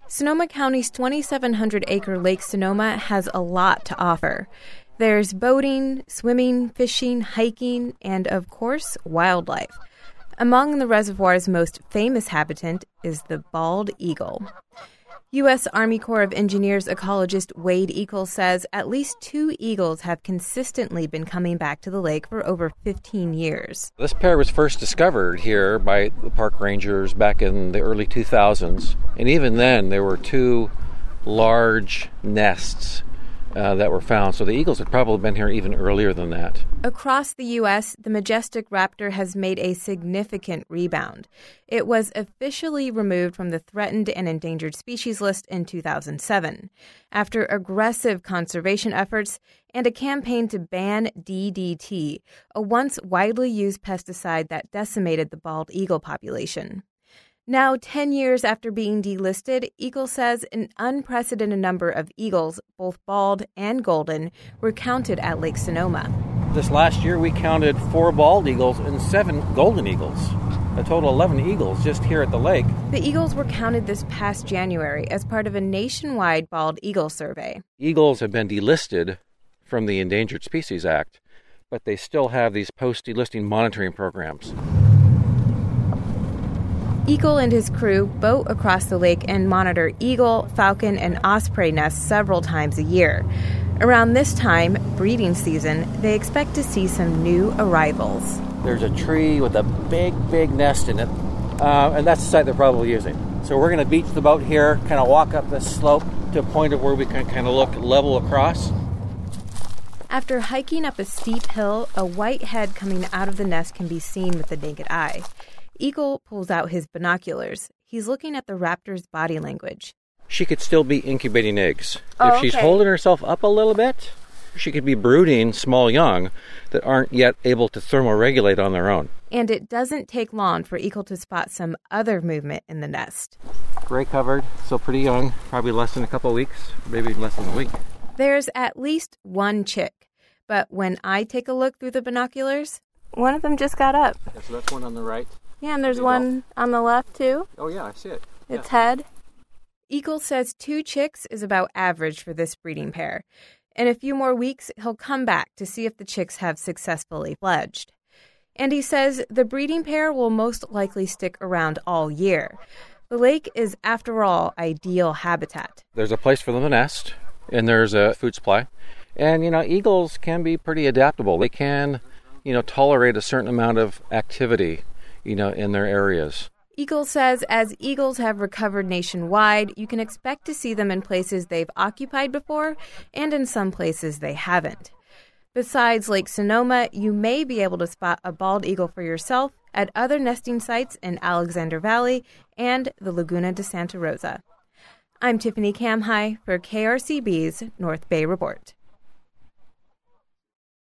Sonoma County's 2,700-acre Lake Sonoma has a lot to offer. There's boating, swimming, fishing, hiking, and, of course, wildlife. Among the reservoir's most famous habitat is the bald eagle. U.S. Army Corps of Engineers ecologist Wade Eakles says at least 2 eagles have consistently been coming back to the lake for over 15 years. This pair was first discovered here by the park rangers back in the early 2000s. And even then, there were 2 large nests that were found. So the eagles had probably been here even earlier than that. Across the U.S., the majestic raptor has made a significant rebound. It was officially removed from the threatened and endangered species list in 2007, after aggressive conservation efforts and a campaign to ban DDT, a once widely used pesticide that decimated the bald eagle population. Now, 10 years after being delisted, Eakles says an unprecedented number of eagles, both bald and golden, were counted at Lake Sonoma. This last year, we counted 4 bald eagles and 7 golden eagles, a total of 11 eagles just here at the lake. The eagles were counted this past January as part of a nationwide bald eagle survey. Eagles have been delisted from the Endangered Species Act, but they still have these post-delisting monitoring programs. Eagle and his crew boat across the lake and monitor eagle, falcon, and osprey nests several times a year. Around this time, breeding season, they expect to see some new arrivals. There's a tree with a big nest in it, and that's the site they're probably using. So we're going to beach the boat here, kind of walk up this slope to a point of where we can kind of look level across. After hiking up a steep hill, a white head coming out of the nest can be seen with the naked eye. Eagle pulls out his binoculars. He's looking at the raptor's body language. She could still be incubating eggs. If she's holding herself up a little bit, she could be brooding small young that aren't yet able to thermoregulate on their own. And it doesn't take long for Eagle to spot some other movement in the nest. Gray covered, still pretty young, probably less than a couple of weeks, maybe less than a week. There's at least 1 chick, but when I take a look through the binoculars, one of them just got up. Yeah, so that's one on the right. Yeah, and there's one on the left, too. Oh, yeah, I see it. Its head. Eagle says 2 chicks is about average for this breeding pair. In a few more weeks, he'll come back to see if the chicks have successfully fledged. And he says the breeding pair will most likely stick around all year. The lake is, after all, ideal habitat. There's a place for them to nest, and there's a food supply. And, eagles can be pretty adaptable. They can, tolerate a certain amount of activity in their areas. Eakles says as eagles have recovered nationwide, you can expect to see them in places they've occupied before and in some places they haven't. Besides Lake Sonoma, you may be able to spot a bald eagle for yourself at other nesting sites in Alexander Valley and the Laguna de Santa Rosa. I'm Tiffany Kamhai for KRCB's North Bay Report.